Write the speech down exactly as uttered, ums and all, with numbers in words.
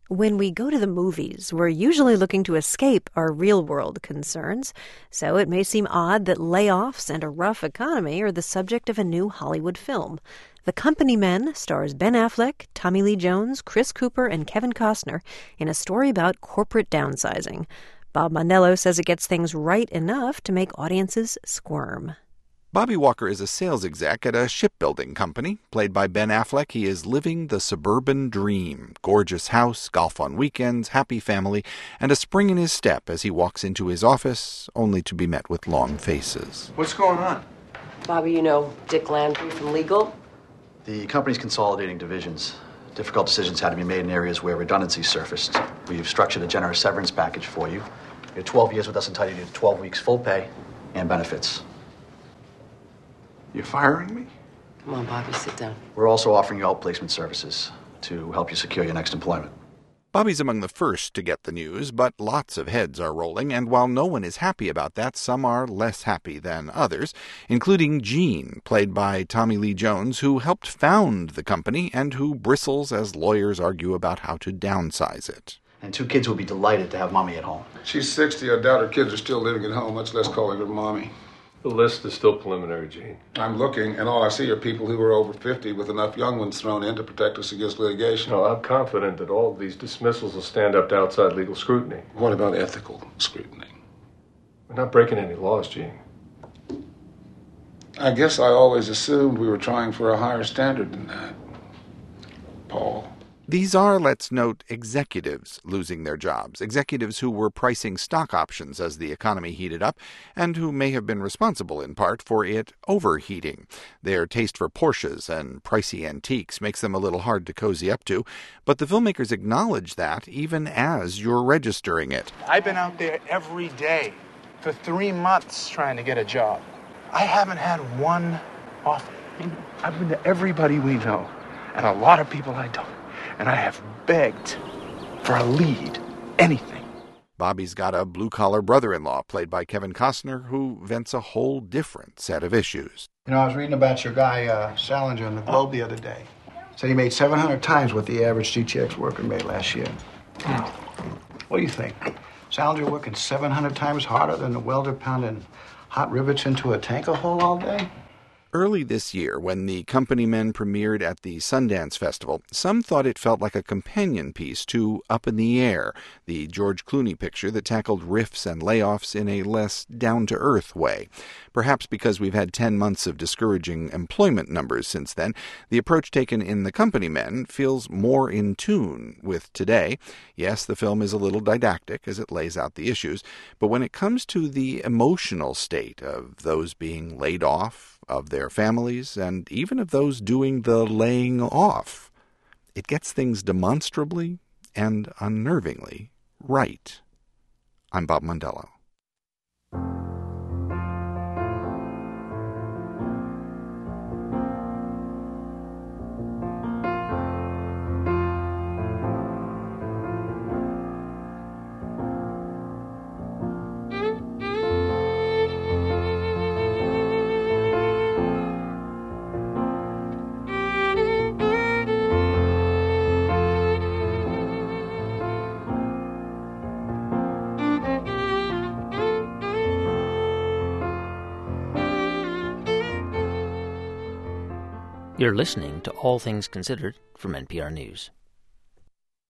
When we go to the movies, we're usually looking to escape our real-world concerns, so it may seem odd that layoffs and a rough economy are the subject of a new Hollywood film. The Company Men stars Ben Affleck, Tommy Lee Jones, Chris Cooper, and Kevin Costner in a story about corporate downsizing. Bob Mondello says it gets things right enough to make audiences squirm. Bobby Walker is a sales exec at a shipbuilding company. Played by Ben Affleck, he is living the suburban dream. Gorgeous house, golf on weekends, happy family, and a spring in his step as he walks into his office, only to be met with long faces. What's going on? Bobby, you know Dick Landry from Legal? The company's consolidating divisions. Difficult decisions had to be made in areas where redundancies surfaced. We've structured a generous severance package for you. Your twelve years with us entitled you to twelve weeks full pay and benefits. You're firing me? Come on, Bobby, sit down. We're also offering you outplacement services to help you secure your next employment. Bobby's among the first to get the news, but lots of heads are rolling, and while no one is happy about that, some are less happy than others, including Gene, played by Tommy Lee Jones, who helped found the company and who bristles as lawyers argue about how to downsize it. And two kids will be delighted to have mommy at home. She's sixty. I doubt her kids are still living at home, much less calling her mommy. The list is still preliminary, Gene. I'm looking, and all I see are people who are over fifty with enough young ones thrown in to protect us against litigation. No, I'm confident that all of these dismissals will stand up to outside legal scrutiny. What about ethical scrutiny? We're not breaking any laws, Gene. I guess I always assumed we were trying for a higher standard than that, Paul. These are, let's note, executives losing their jobs, executives who were pricing stock options as the economy heated up, and who may have been responsible in part for it overheating. Their taste for Porsches and pricey antiques makes them a little hard to cozy up to, but the filmmakers acknowledge that even as you're registering it. I've been out there every day for three months trying to get a job. I haven't had one offer. I've been to everybody we know, and a lot of people I don't. And I have begged for a lead, anything. Bobby's got a blue-collar brother-in-law, played by Kevin Costner, who vents a whole different set of issues. You know, I was reading about your guy, uh, Salinger, in the Globe the other day. Said he made seven hundred times what the average G T X worker made last year. What do you think? Salinger working seven hundred times harder than the welder pounding hot rivets into a tanker hull all day? Early this year, when The Company Men premiered at the Sundance Festival, some thought it felt like a companion piece to Up in the Air, the George Clooney picture that tackled rifts and layoffs in a less down-to-earth way. Perhaps because we've had ten months of discouraging employment numbers since then, the approach taken in The Company Men feels more in tune with today. Yes, the film is a little didactic as it lays out the issues, but when it comes to the emotional state of those being laid off, of their families, and even of those doing the laying off, it gets things demonstrably and unnervingly right. I'm Bob Mondello. You're listening to All Things Considered from N P R News.